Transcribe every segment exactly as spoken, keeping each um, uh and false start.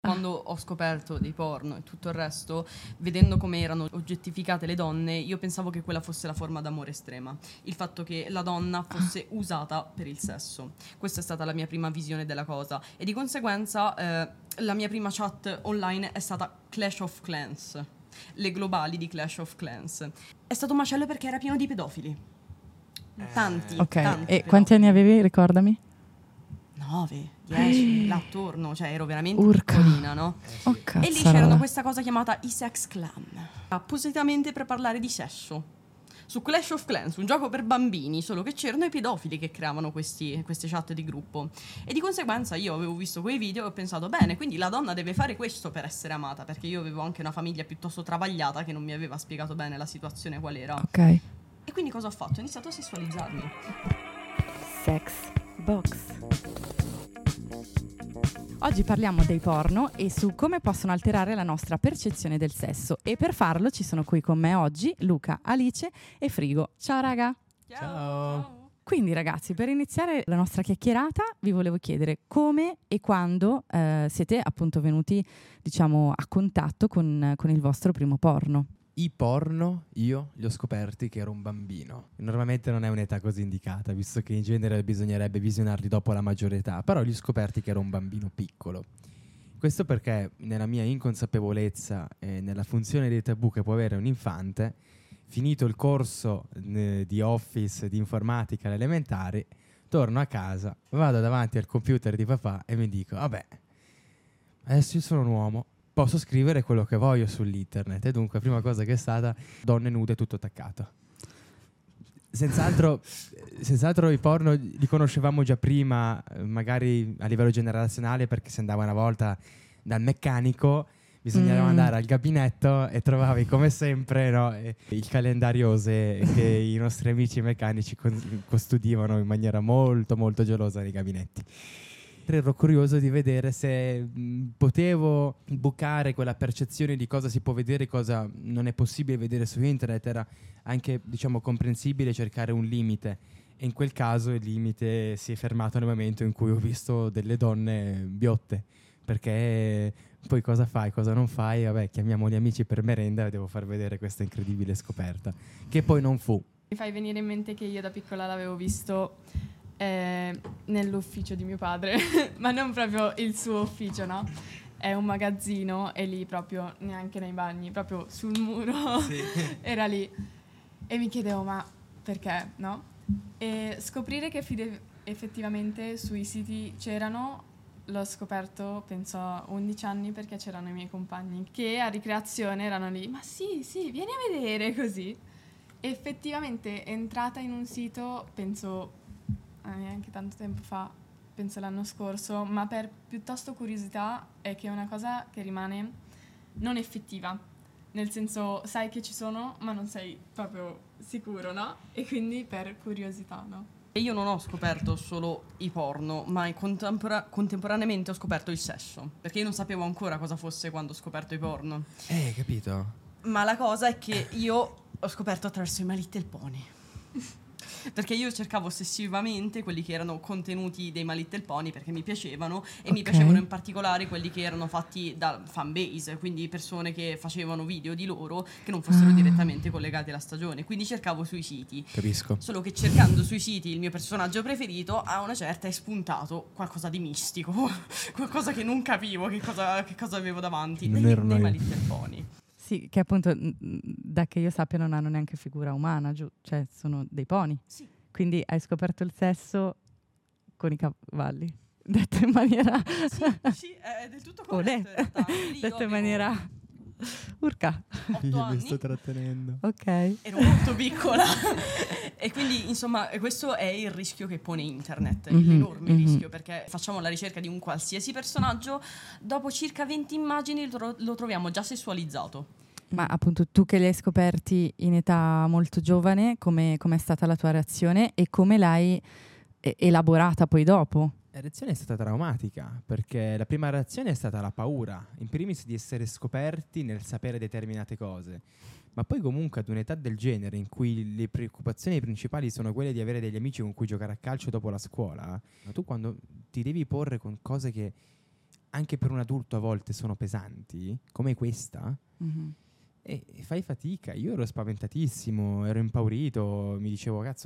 quando ho scoperto dei porno e tutto il resto, vedendo come erano oggettificate le donne, io pensavo che quella fosse la forma d'amore estrema. Il fatto che la donna fosse usata per il sesso. Questa è stata la mia prima visione della cosa. E di conseguenza eh, la mia prima chat online è stata Clash of Clans. Le globali di Clash of Clans. È stato un macello perché era pieno di pedofili. Tanti, Ok, tanti e pedofili. quanti anni avevi, ricordami? nove, dieci, là attorno, cioè ero veramente Urca. piccolina, no? Oh, E lì cazzarola. c'erano questa cosa chiamata i sex clan, appositamente per parlare di sesso. Su Clash of Clans, un gioco per bambini, solo che c'erano i pedofili che creavano questi, queste chat di gruppo. E di conseguenza io avevo visto quei video e ho pensato, bene, quindi la donna deve fare questo per essere amata, perché io avevo anche una famiglia piuttosto travagliata che non mi aveva spiegato bene la situazione qual era. Ok. E quindi cosa ho fatto? Ho iniziato a sessualizzarmi. Sex box. Oggi parliamo dei porno e su come possono alterare la nostra percezione del sesso. E per farlo ci sono qui con me oggi Luca, Alice e Frigo. Ciao raga! Ciao. Quindi ragazzi, per iniziare la nostra chiacchierata vi volevo chiedere come e quando eh, siete appunto venuti, diciamo, a contatto con, con il vostro primo porno. I porno io li ho scoperti che ero un bambino. Normalmente non è un'età così indicata, visto che in genere bisognerebbe visionarli dopo la maggiore età, però li ho scoperti che ero un bambino piccolo. Questo perché nella mia inconsapevolezza e nella funzione dei tabù che può avere un infante, finito il corso eh, di Office, di informatica alle elementari, torno a casa, vado davanti al computer di papà e mi dico, vabbè, adesso io sono un uomo, posso scrivere quello che voglio sull'internet. E dunque, prima cosa che è stata, donne nude tutto attaccato. Senz'altro, senz'altro i porno li conoscevamo già prima, magari a livello generazionale, perché si andava una volta dal meccanico, bisognava Mm. andare al gabinetto e trovavi come sempre, no, eh, il calendario Ose che i nostri amici meccanici con- custodivano in maniera molto molto gelosa nei gabinetti. Ero curioso di vedere se mh, potevo bucare quella percezione di cosa si può vedere e cosa non è possibile vedere su internet. Era anche, diciamo, comprensibile cercare un limite, e in quel caso il limite si è fermato nel momento in cui ho visto delle donne biotte, perché poi cosa fai, cosa non fai? Vabbè, chiamiamo gli amici per merenda e devo far vedere questa incredibile scoperta, che poi non fu. Mi fai venire in mente che io da piccola l'avevo visto eh, nell'ufficio di mio padre, ma non proprio il suo ufficio, no? È un magazzino e lì proprio, neanche nei bagni, proprio sul muro, Sì. era lì. E mi chiedevo, ma perché, no? E scoprire che fide- effettivamente sui siti c'erano, l'ho scoperto, penso, a undici anni, perché c'erano i miei compagni che a ricreazione erano lì, ma sì, sì, vieni a vedere, così. Effettivamente entrata in un sito, penso eh, neanche tanto tempo fa, penso l'anno scorso, ma per piuttosto curiosità, è che è una cosa che rimane non effettiva, nel senso sai che ci sono ma non sei proprio sicuro, no? E quindi per curiosità, no? E io non ho scoperto solo i porno, ma contempora- contemporaneamente ho scoperto il sesso, perché io non sapevo ancora cosa fosse quando ho scoperto i porno. Eh, capito? Ma la cosa è che io ho scoperto attraverso i My Little Pony. Perché io cercavo ossessivamente quelli che erano contenuti dei My Little Pony, perché mi piacevano, e mi Ok. piacevano in particolare quelli che erano fatti da fanbase, quindi persone che facevano video di loro che non fossero Ah. direttamente collegati alla stagione. Quindi cercavo sui siti. Capisco. Solo che cercando sui siti il mio personaggio preferito, a una certa è spuntato qualcosa di mistico, qualcosa che non capivo che cosa, che cosa avevo davanti. Non Dei, erano dei io. My Little Pony. Sì, che appunto, mh, da che io sappia, non hanno neanche figura umana, giù, cioè sono dei pony. Sì. Quindi hai scoperto il sesso con i cavalli. Detto in maniera... Sì, sì, è del tutto corretto Olè. in realtà. Lì io Detto in avevo maniera... Urca. otto Io mi anni, sto trattenendo. Ok. ero molto piccola e quindi insomma questo è il rischio che pone internet, Mhm, l'enorme mhm. rischio, perché facciamo la ricerca di un qualsiasi personaggio, dopo circa venti immagini lo, tro- lo troviamo già sessualizzato. Ma appunto tu che li hai scoperti in età molto giovane, come è stata la tua reazione e come l'hai eh, elaborata poi dopo? La reazione è stata traumatica, perché la prima reazione è stata la paura, in primis di essere scoperti nel sapere determinate cose, ma poi comunque ad un'età del genere in cui le preoccupazioni principali sono quelle di avere degli amici con cui giocare a calcio dopo la scuola, ma tu quando ti devi porre con cose che anche per un adulto a volte sono pesanti, come questa, mm-hmm. e, e fai fatica. Io ero spaventatissimo, ero impaurito, mi dicevo, cazzo,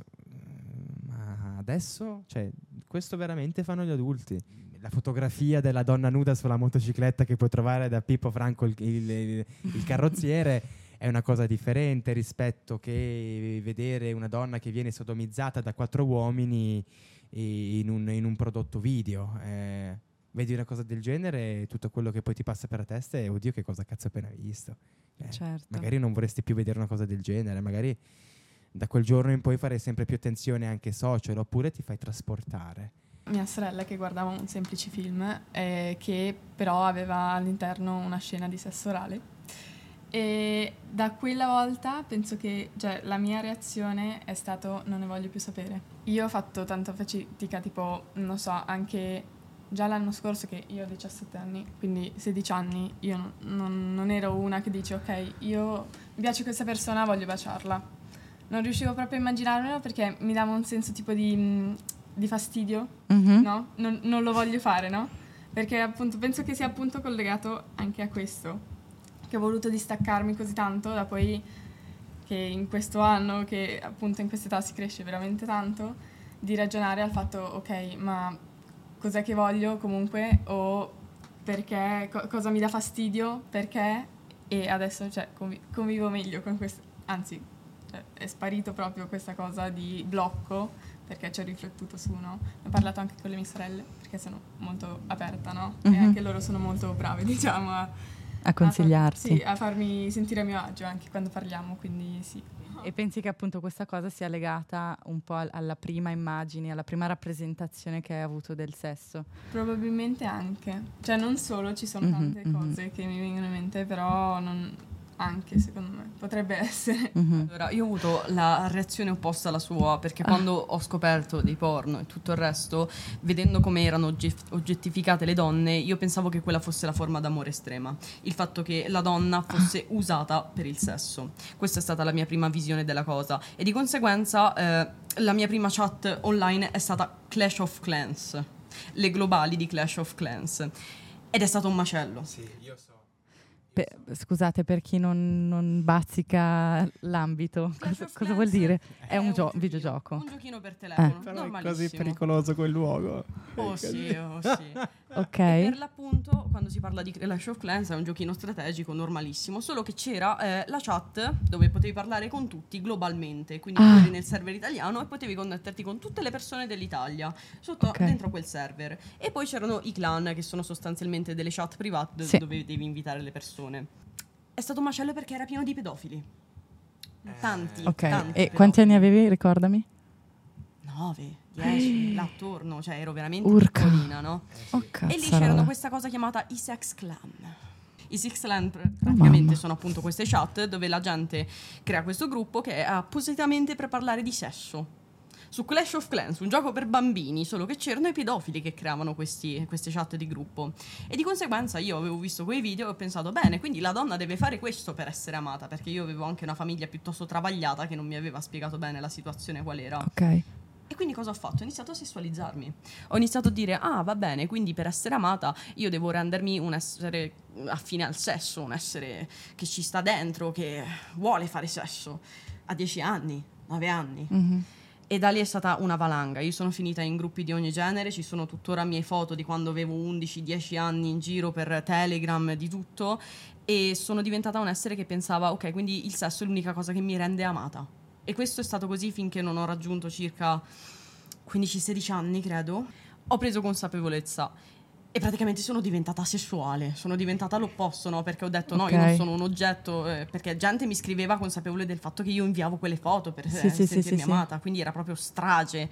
ma adesso, cioè, questo veramente fanno gli adulti. La fotografia della donna nuda sulla motocicletta che puoi trovare da Pippo Franco, il, il, il, il carrozziere, è una cosa differente rispetto che vedere una donna che viene sodomizzata da quattro uomini in un, in un prodotto video. Eh, vedi una cosa del genere e tutto quello che poi ti passa per la testa è oddio, che cosa cazzo ho appena visto. Eh, certo. Magari non vorresti più vedere una cosa del genere, magari da quel giorno in poi farei sempre più attenzione anche social, oppure ti fai trasportare. Mia sorella che guardava un semplice film eh, che però aveva all'interno una scena di sesso orale, e da quella volta penso che, cioè, la mia reazione è stato non ne voglio più sapere. Io ho fatto tanta fatica, tipo, non so, anche già l'anno scorso, che io ho diciassette anni, quindi sedici anni, io non, non, non ero una che dice ok, io mi piace questa persona, voglio baciarla. Non riuscivo proprio a immaginarmelo perché mi dava un senso tipo di, di fastidio, mm-hmm. no? Non, non lo voglio fare, no? Perché appunto penso che sia appunto collegato anche a questo, che ho voluto distaccarmi così tanto da poi che in questo anno, che appunto in questa età si cresce veramente tanto, di ragionare al fatto ok, ma cos'è che voglio comunque, o perché, co- cosa mi dà fastidio, perché, e adesso cioè, convi- convivo meglio con questo, anzi cioè, è sparito proprio questa cosa di blocco, perché ci ho riflettuto su, no? Ne ho parlato anche con le mie sorelle, perché sono molto aperta, no? Mm-hmm. E anche loro sono molto brave, diciamo, a, a consigliarti. A far, sì, a farmi sentire a mio agio anche quando parliamo, quindi sì. E pensi che appunto questa cosa sia legata un po' al- alla prima immagine, alla prima rappresentazione che hai avuto del sesso? Probabilmente anche. Cioè non solo, ci sono Mm-hmm, tante mm-hmm. cose che mi vengono in mente, però non... anche secondo me potrebbe essere. Mm-hmm. Allora, io ho avuto la reazione opposta alla sua, perché Ah. quando ho scoperto dei porno e tutto il resto, vedendo come erano ogge- oggettificate le donne, io pensavo che quella fosse la forma d'amore estrema. Il fatto che la donna fosse usata per il sesso. Questa è stata la mia prima visione della cosa. E di conseguenza eh, la mia prima chat online è stata Clash of Clans. Le globali di Clash of Clans. Ed è stato un macello. Sì, io so. Pe- scusate, per chi non, non bazzica l'ambito, Clash cosa, of cosa Clans vuol dire? È, un, gio- giochino, videogioco. Un giochino per telefono, Eh. Però è normalissimo. così pericoloso quel luogo. Oh sì, oh sì. Ok. E per l'appunto, quando si parla di Clash of Clans, è un giochino strategico normalissimo, solo che c'era eh, la chat dove potevi parlare con tutti globalmente, quindi Ah. tu eri nel server italiano e potevi connetterti con tutte le persone dell'Italia sotto, Ok. dentro quel server. E poi c'erano i clan, che sono sostanzialmente delle chat private do- Sì. dove devi invitare le persone. È stato un macello perché era pieno di pedofili. Tanti, Ok, tanti e quanti anni pedofili. avevi, ricordami? nove, dieci, là attorno, cioè ero veramente Urca. piccolina, no? Oh, E lì cazzarola. c'erano questa cosa chiamata i sex clan. I sex clan pr- praticamente mamma. sono appunto queste chat dove la gente crea questo gruppo che è appositamente per parlare di sesso. Su Clash of Clans, un gioco per bambini, solo che c'erano i pedofili che creavano questi, queste chat di gruppo. E di conseguenza io avevo visto quei video e ho pensato, bene, quindi la donna deve fare questo per essere amata, perché io avevo anche una famiglia piuttosto travagliata che non mi aveva spiegato bene la situazione qual era. Ok. E quindi cosa ho fatto? Ho iniziato a sessualizzarmi. Ho iniziato a dire, ah, va bene, quindi per essere amata io devo rendermi un essere affine al sesso, un essere che ci sta dentro, che vuole fare sesso. A dieci anni, nove anni. Mhm. E da lì è stata una valanga. Io sono finita in gruppi di ogni genere, ci sono tuttora mie foto di quando avevo undici dieci anni in giro per Telegram, di tutto, e sono diventata un essere che pensava, ok, quindi il sesso è l'unica cosa che mi rende amata. E questo è stato così finché non ho raggiunto circa quindici sedici anni, credo. Ho preso consapevolezza e praticamente sono diventata sessuale, sono diventata l'opposto, no? Perché ho detto no, io Ok. non sono un oggetto, eh, perché gente mi scriveva consapevole del fatto che io inviavo quelle foto per Sì, eh, sì, sì, sentirmi sì, sì. amata, quindi era proprio strage.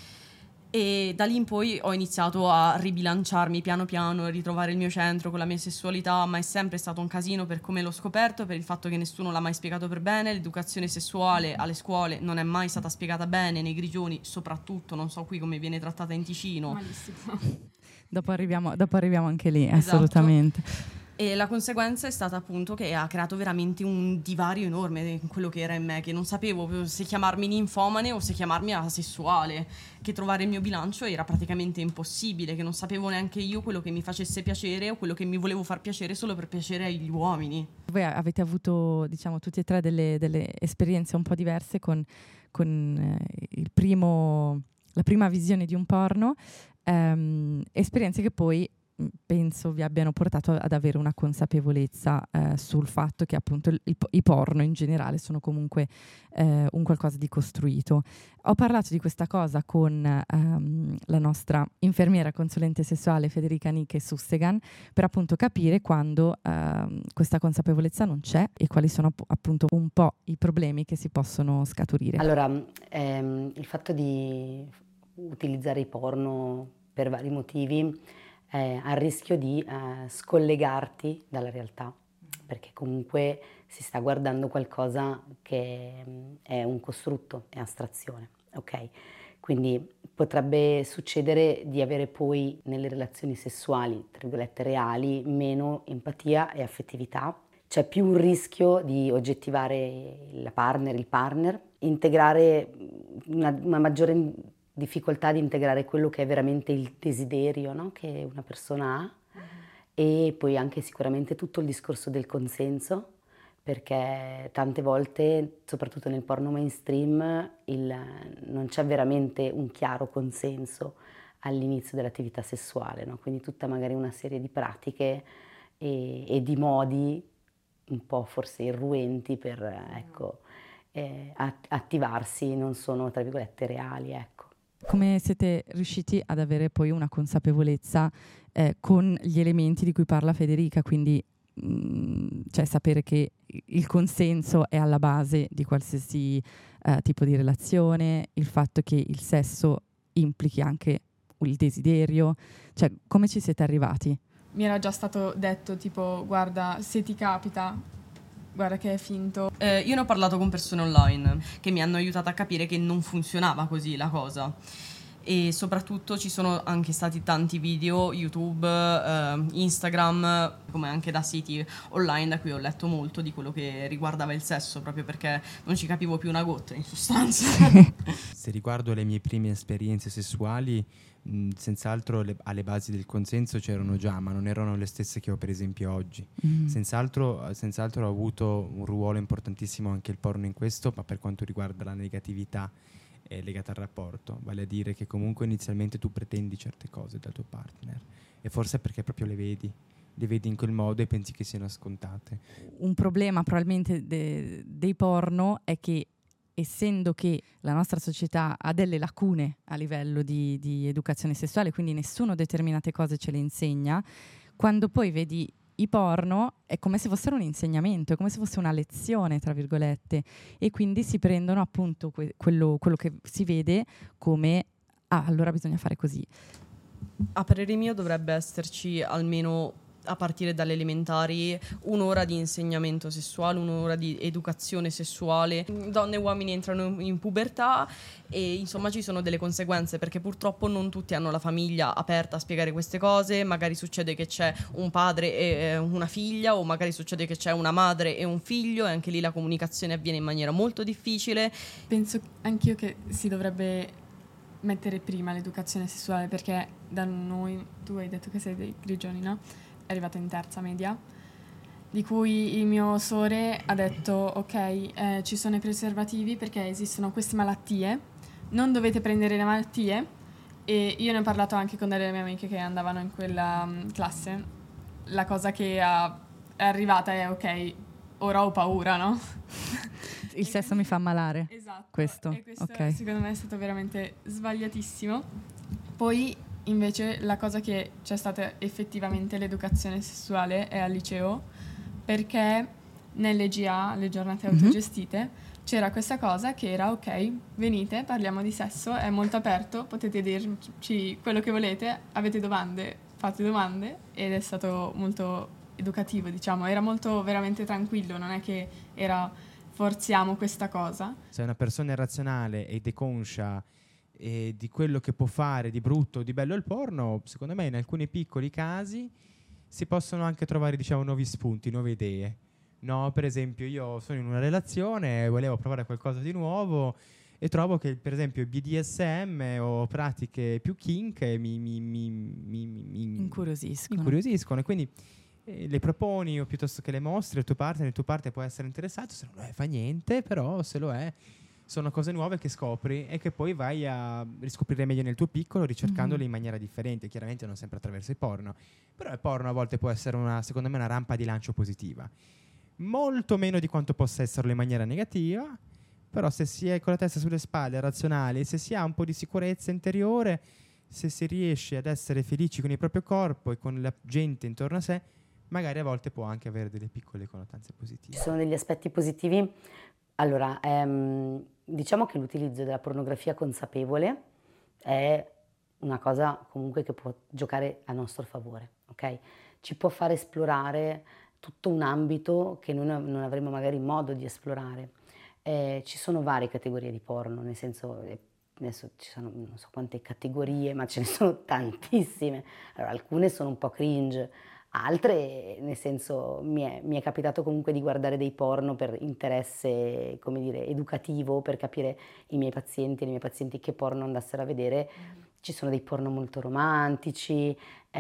E da lì in poi ho iniziato a ribilanciarmi piano piano, a ritrovare il mio centro con la mia sessualità, ma è sempre stato un casino per come l'ho scoperto, per il fatto che nessuno l'ha mai spiegato per bene. L'educazione sessuale alle scuole non è mai stata spiegata bene, nei grigioni soprattutto, non so qui come viene trattata in Ticino. Malissimo. Dopo arriviamo, dopo arriviamo anche lì, Esatto. assolutamente. E la conseguenza è stata appunto che ha creato veramente un divario enorme in quello che era in me, che non sapevo se chiamarmi ninfomane o se chiamarmi asessuale, che trovare il mio bilancio era praticamente impossibile, che non sapevo neanche io quello che mi facesse piacere o quello che mi volevo far piacere solo per piacere agli uomini. Voi avete avuto, diciamo, tutti e tre delle, delle esperienze un po' diverse con, con eh, il primo, la prima visione di un porno, ehm, esperienze che poi penso vi abbiano portato ad avere una consapevolezza eh, sul fatto che appunto il, il, i porno in generale sono comunque eh, un qualcosa di costruito. Ho parlato di questa cosa con ehm, la nostra infermiera consulente sessuale Federica Nicche Sussegan per appunto capire quando ehm, questa consapevolezza non c'è e quali sono app- appunto un po' i problemi che si possono scaturire. Allora, ehm, il fatto di utilizzare i porno per vari motivi Eh, a rischio di eh, scollegarti dalla realtà, perché comunque si sta guardando qualcosa che mh, è un costrutto, è astrazione, ok? Quindi potrebbe succedere di avere poi nelle relazioni sessuali, tra virgolette reali, meno empatia e affettività. C'è più un rischio di oggettivare la partner, il partner, integrare una, una maggiore difficoltà di integrare quello che è veramente il desiderio, no? Che una persona ha, e poi anche sicuramente tutto il discorso del consenso, perché tante volte, soprattutto nel porno mainstream, il, non c'è veramente un chiaro consenso all'inizio dell'attività sessuale, no? Quindi tutta magari una serie di pratiche e, e di modi un po' forse irruenti per ecco, eh, attivarsi non sono tra virgolette reali, ecco. Come siete riusciti ad avere poi una consapevolezza eh, con gli elementi di cui parla Federica, quindi mh, cioè sapere che il consenso è alla base di qualsiasi eh, tipo di relazione, il fatto che il sesso implichi anche il desiderio, cioè come ci siete arrivati? Mi era già stato detto tipo guarda se ti capita guarda che è finto. Eh, io ne ho parlato con persone online che mi hanno aiutato a capire che non funzionava così la cosa. E soprattutto ci sono anche stati tanti video YouTube, eh, Instagram, come anche da siti online da cui ho letto molto di quello che riguardava il sesso, proprio perché non ci capivo più una goccia in sostanza. Se riguardo le mie prime esperienze sessuali, mh, senz'altro le, alle basi del consenso c'erano già, ma non erano le stesse che ho per esempio oggi. Mm. Senz'altro, senz'altro ho avuto un ruolo importantissimo anche il porno in questo, ma per quanto riguarda la negatività è legata al rapporto, vale a dire che comunque inizialmente tu pretendi certe cose dal tuo partner e forse perché proprio le vedi, le vedi in quel modo e pensi che siano scontate. Un problema probabilmente de- dei porno è che essendo che la nostra società ha delle lacune a livello di, di educazione sessuale, quindi nessuno determinate cose ce le insegna, quando poi vedi i porno è come se fossero un insegnamento, è come se fosse una lezione, tra virgolette, e quindi si prendono appunto que- quello, quello che si vede come ah, allora bisogna fare così. A parere mio dovrebbe esserci almeno a partire dalle elementari un'ora di insegnamento sessuale, un'ora di educazione sessuale. Donne e uomini entrano in pubertà e insomma ci sono delle conseguenze, perché purtroppo non tutti hanno la famiglia aperta a spiegare queste cose. Magari succede che c'è un padre e una figlia, o magari succede che c'è una madre e un figlio, e anche lì la comunicazione avviene in maniera molto difficile. Penso anch'io che si dovrebbe mettere prima l'educazione sessuale, perché da noi, tu hai detto che sei dei grigioni, no? È arrivata in terza media, di cui il mio sore ha detto ok, eh, ci sono i preservativi perché esistono queste malattie, non dovete prendere le malattie. E io ne ho parlato anche con delle mie amiche che andavano in quella um, classe. La cosa che ha, è arrivata è ok, ora ho paura, no? Il sesso mi fa ammalare. Esatto. Questo, e questo okay. secondo me è stato veramente sbagliatissimo. Poi invece la cosa che c'è stata effettivamente l'educazione sessuale è al liceo, perché nelle G A, le giornate autogestite, mm-hmm. c'era questa cosa che era ok, venite, parliamo di sesso, è molto aperto, potete dirci quello che volete, avete domande, fate domande, ed è stato molto educativo, diciamo, era molto veramente tranquillo, non è che era forziamo questa cosa. Se una persona è razionale ed è conscia e di quello che può fare di brutto o di bello il porno, secondo me in alcuni piccoli casi si possono anche trovare, diciamo, nuovi spunti, nuove idee. No, per esempio, io sono in una relazione, volevo provare qualcosa di nuovo e trovo che, per esempio, B D S M o pratiche più kink mi, mi, mi, mi, mi incuriosiscono. incuriosiscono e quindi eh, le proponi o piuttosto che le mostri al tuo partner, il tuo partner può essere interessato, se non lo è fa niente, però se lo è sono cose nuove che scopri e che poi vai a riscoprire meglio nel tuo piccolo, ricercandole mm-hmm. in maniera differente, chiaramente non sempre attraverso il porno, però il porno a volte può essere una, secondo me, una rampa di lancio positiva, molto meno di quanto possa esserlo in maniera negativa, però se si è con la testa sulle spalle, razionali, se si ha un po' di sicurezza interiore, se si riesce ad essere felici con il proprio corpo e con la gente intorno a sé, magari a volte può anche avere delle piccole connotanze positive. Ci sono degli aspetti positivi. Allora, ehm, diciamo che l'utilizzo della pornografia consapevole è una cosa comunque che può giocare a nostro favore, ok? Ci può fare esplorare tutto un ambito che noi non avremo magari modo di esplorare. Eh, ci sono varie categorie di porno, nel senso, eh, adesso ci sono non so quante categorie, ma ce ne sono tantissime. Allora, alcune sono un po' cringe, altre, nel senso, mi è, mi è capitato comunque di guardare dei porno per interesse, come dire, educativo, per capire i miei pazienti e le mie pazienti che porno andassero a vedere. Ci sono dei porno molto romantici,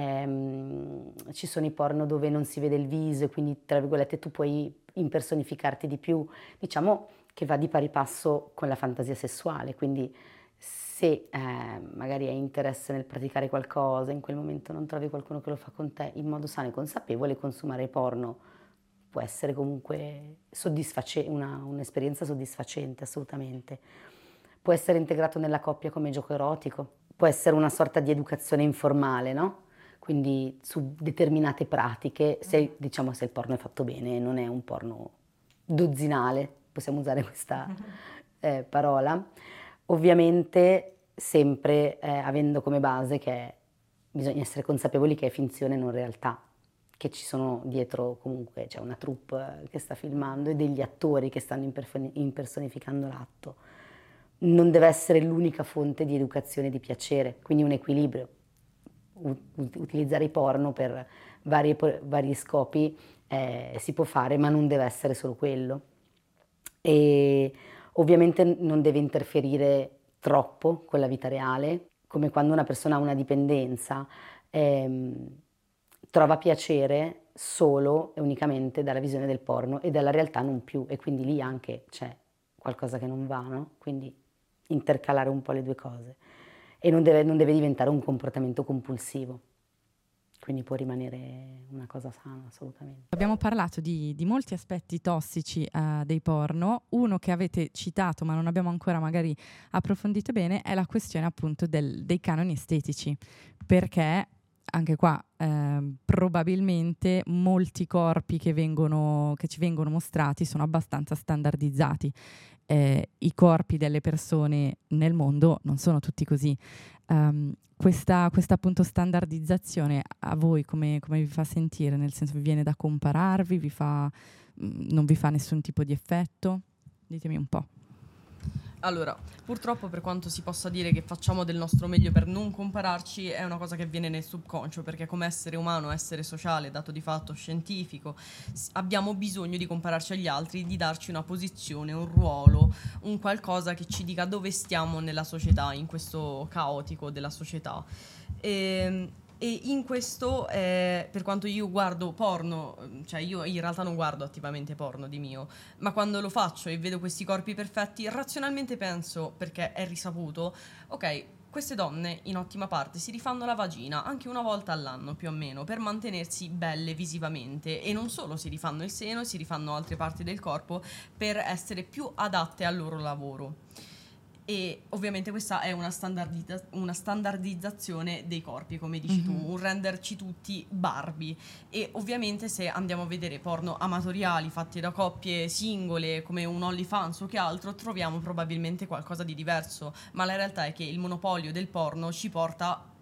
ehm, ci sono i porno dove non si vede il viso e quindi, tra virgolette, tu puoi impersonificarti di più. Diciamo che va di pari passo con la fantasia sessuale, quindi se eh, magari hai interesse nel praticare qualcosa, in quel momento non trovi qualcuno che lo fa con te in modo sano e consapevole, consumare porno può essere comunque soddisface- una, un'esperienza soddisfacente, assolutamente. Può essere integrato nella coppia come gioco erotico, può essere una sorta di educazione informale, no? Quindi su determinate pratiche, se, diciamo, se il porno è fatto bene, non è un porno dozzinale, possiamo usare questa eh, parola. Ovviamente sempre eh, avendo come base che bisogna essere consapevoli che è finzione e non realtà, che ci sono dietro comunque, c'è una troupe che sta filmando e degli attori che stanno imperfoni- impersonificando l'atto. Non deve essere l'unica fonte di educazione e di piacere, quindi un equilibrio. U- utilizzare i porno per vari, vari scopi eh, si può fare, ma non deve essere solo quello. E ovviamente non deve interferire troppo con la vita reale, come quando una persona ha una dipendenza, ehm, trova piacere solo e unicamente dalla visione del porno e dalla realtà non più, e quindi lì anche c'è qualcosa che non va, no? Quindi intercalare un po' le due cose e non deve, non deve diventare un comportamento compulsivo. Quindi può rimanere una cosa sana, assolutamente. Abbiamo parlato di, di molti aspetti tossici uh, dei porno. Uno che avete citato, ma non abbiamo ancora magari approfondito bene, è la questione appunto del, dei canoni estetici. Perché anche qua eh, probabilmente molti corpi che, vengono, che ci vengono mostrati sono abbastanza standardizzati. Eh, I corpi delle persone nel mondo non sono tutti così. Um, questa, questa appunto standardizzazione a voi come, come vi fa sentire? Nel senso, vi viene da compararvi? Vi fa, mh, non vi fa nessun tipo di effetto? Ditemi un po'. Allora, purtroppo, per quanto si possa dire che facciamo del nostro meglio per non compararci, è una cosa che viene nel subconscio, perché come essere umano, essere sociale, dato di fatto scientifico, abbiamo bisogno di compararci agli altri, di darci una posizione, un ruolo, un qualcosa che ci dica dove stiamo nella società, in questo caotico della società. E, E in questo, eh, per quanto io guardo porno, cioè io in realtà non guardo attivamente porno di mio, ma quando lo faccio e vedo questi corpi perfetti, razionalmente penso, perché è risaputo, ok, queste donne in ottima parte si rifanno la vagina anche una volta all'anno più o meno per mantenersi belle visivamente, e non solo si rifanno il seno, si rifanno altre parti del corpo per essere più adatte al loro lavoro. E ovviamente questa è una, standardizza- una standardizzazione dei corpi, come dici mm-hmm. tu, un renderci tutti Barbie. E ovviamente se andiamo a vedere porno amatoriali fatti da coppie singole come un OnlyFans o che altro, troviamo probabilmente qualcosa di diverso, ma la realtà è che il monopolio del porno ci porta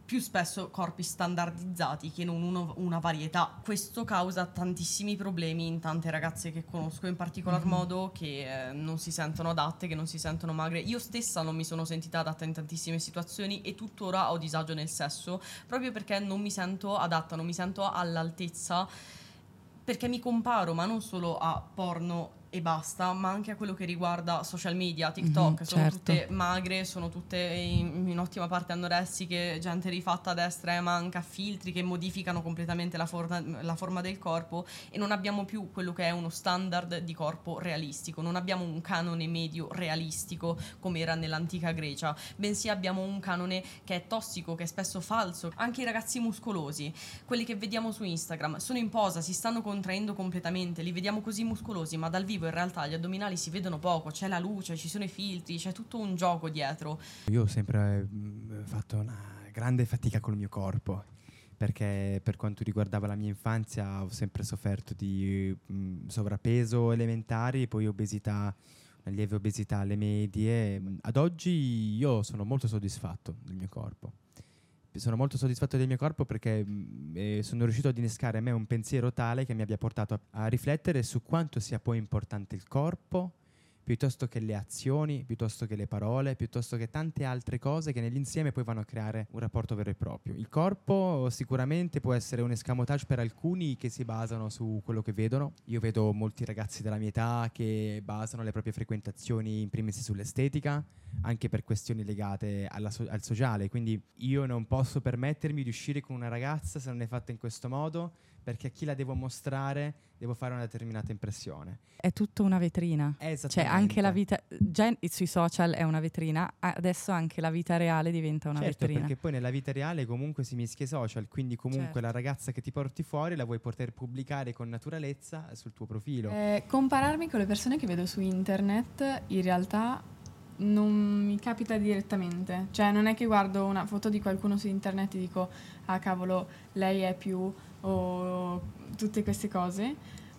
più spesso corpi standardizzati che non uno, una varietà. Questo causa tantissimi problemi in tante ragazze che conosco, in particolar mm-hmm. modo che eh, non si sentono adatte, che non si sentono magre. Io stessa non mi sono sentita adatta in tantissime situazioni e tuttora ho disagio nel sesso, proprio perché non mi sento adatta, non mi sento all'altezza, perché mi comparo, ma non solo a porno e basta, ma anche a quello che riguarda social media, TikTok, mm-hmm, sono certo. tutte magre, sono tutte in, in ottima parte anoressiche, gente rifatta a destra e manca, filtri che modificano completamente la forma, la forma del corpo, e non abbiamo più quello che è uno standard di corpo realistico, non abbiamo un canone medio realistico come era nell'antica Grecia, bensì abbiamo un canone che è tossico, che è spesso falso. Anche i ragazzi muscolosi, quelli che vediamo su Instagram, sono in posa, si stanno contraendo completamente, li vediamo così muscolosi, ma dal vivo in realtà gli addominali si vedono poco, c'è la luce, ci sono i filtri, c'è tutto un gioco dietro. Io ho sempre mh, fatto una grande fatica col mio corpo, perché per quanto riguardava la mia infanzia ho sempre sofferto di mh, sovrappeso elementari, poi obesità, una lieve obesità alle medie. Ad oggi io sono molto soddisfatto del mio corpo. Sono molto soddisfatto del mio corpo perché eh, sono riuscito ad innescare a me un pensiero tale che mi abbia portato a, a riflettere su quanto sia poi importante il corpo, piuttosto che le azioni, piuttosto che le parole, piuttosto che tante altre cose che nell'insieme poi vanno a creare un rapporto vero e proprio. Il corpo sicuramente può essere un escamotage per alcuni che si basano su quello che vedono. Io vedo molti ragazzi della mia età che basano le proprie frequentazioni in primis sull'estetica, anche per questioni legate alla so- al sociale, quindi io non posso permettermi di uscire con una ragazza se non è fatta in questo modo, perché a chi la devo mostrare devo fare una determinata impressione. È tutto una vetrina. Cioè anche la vita, già sui social è una vetrina, adesso anche la vita reale diventa una certo, vetrina. Perché poi nella vita reale comunque si mischia i social, quindi comunque certo. La ragazza che ti porti fuori la vuoi poter pubblicare con naturalezza sul tuo profilo. Eh, compararmi con le persone che vedo su internet in realtà non mi capita direttamente, cioè non è che guardo una foto di qualcuno su internet e dico ah cavolo lei è più, o tutte queste cose,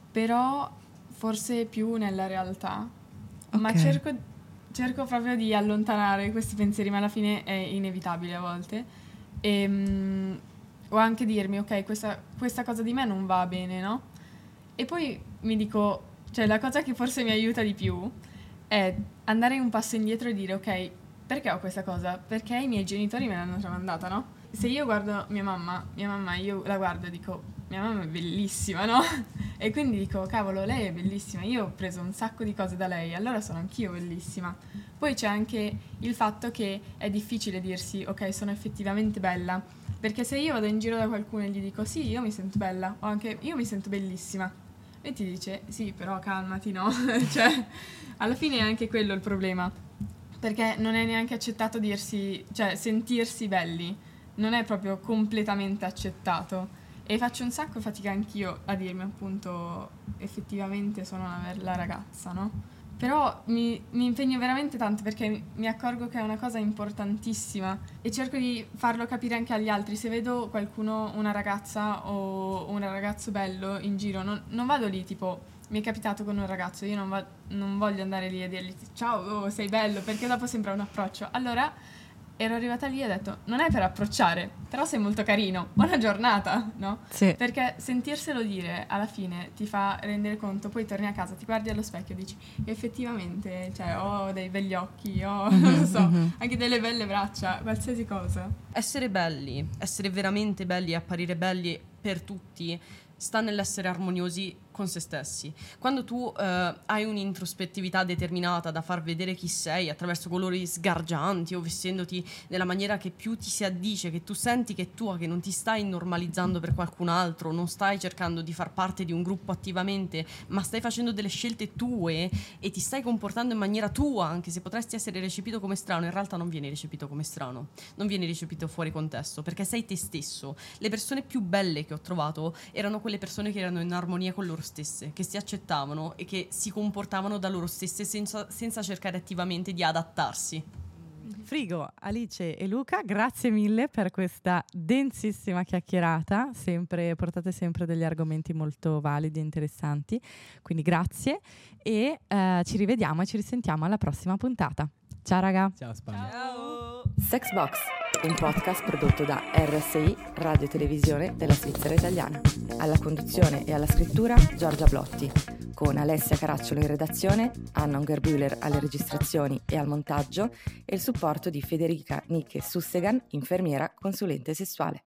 però forse più nella realtà, okay. Ma cerco, cerco proprio di allontanare questi pensieri, ma alla fine è inevitabile a volte, e, um, o anche dirmi ok questa, questa cosa di me non va bene, no? E poi mi dico, cioè la cosa che forse mi aiuta di più è andare un passo indietro e dire ok, perché ho questa cosa? Perché i miei genitori me l'hanno tramandata, no? Se io guardo mia mamma, mia mamma io la guardo e dico mia mamma è bellissima, no? E quindi dico cavolo, lei è bellissima, io ho preso un sacco di cose da lei, allora sono anch'io bellissima. Poi c'è anche il fatto che è difficile dirsi ok, sono effettivamente bella, perché se io vado in giro da qualcuno e gli dico sì, io mi sento bella, o anche io mi sento bellissima, e ti dice sì, però calmati, no? Cioè alla fine è anche quello il problema, perché non è neanche accettato dirsi, cioè sentirsi belli non è proprio completamente accettato, e faccio un sacco fatica anch'io a dirmi appunto effettivamente sono una bella ragazza, no? Però mi, mi impegno veramente tanto perché mi, mi accorgo che è una cosa importantissima e cerco di farlo capire anche agli altri. Se vedo qualcuno, una ragazza o un ragazzo bello in giro, non, non vado lì tipo mi è capitato con un ragazzo, io non, va, non voglio andare lì a dirgli ciao, oh, sei bello, perché dopo sembra un approccio. Allora ero arrivata lì e ho detto non è per approcciare, però sei molto carino, buona giornata, no? Sì. Perché sentirselo dire alla fine ti fa rendere conto, poi torni a casa, ti guardi allo specchio e dici effettivamente, cioè ho dei begli occhi, ho mm-hmm, non lo so, mm-hmm. anche delle belle braccia, qualsiasi cosa. Essere belli, essere veramente belli e apparire belli per tutti sta nell'essere armoniosi con se stessi. Quando tu eh, hai un'introspettività determinata da far vedere chi sei attraverso colori sgargianti o vestendoti nella maniera che più ti si addice, che tu senti che è tua, che non ti stai normalizzando per qualcun altro, non stai cercando di far parte di un gruppo attivamente, ma stai facendo delle scelte tue e ti stai comportando in maniera tua, anche se potresti essere recepito come strano, in realtà non vieni recepito come strano, non vieni recepito fuori contesto, perché sei te stesso. Le persone più belle che ho trovato erano quelle persone che erano in armonia con loro stesse, che si accettavano e che si comportavano da loro stesse senza, senza cercare attivamente di adattarsi. Frigo, Alice e Luca, grazie mille per questa densissima chiacchierata, sempre, portate sempre degli argomenti molto validi e interessanti, quindi grazie e uh, ci rivediamo e ci risentiamo alla prossima puntata. Ciao raga! Ciao Spagna! Ciao! Sexbox. un podcast prodotto da R S I, Radio Televisione della Svizzera Italiana. Alla conduzione e alla scrittura Giorgia Blotti, con Alessia Caracciolo in redazione, Anna Ungerbühler alle registrazioni e al montaggio e il supporto di Federica Nicche Sussegan, infermiera consulente sessuale.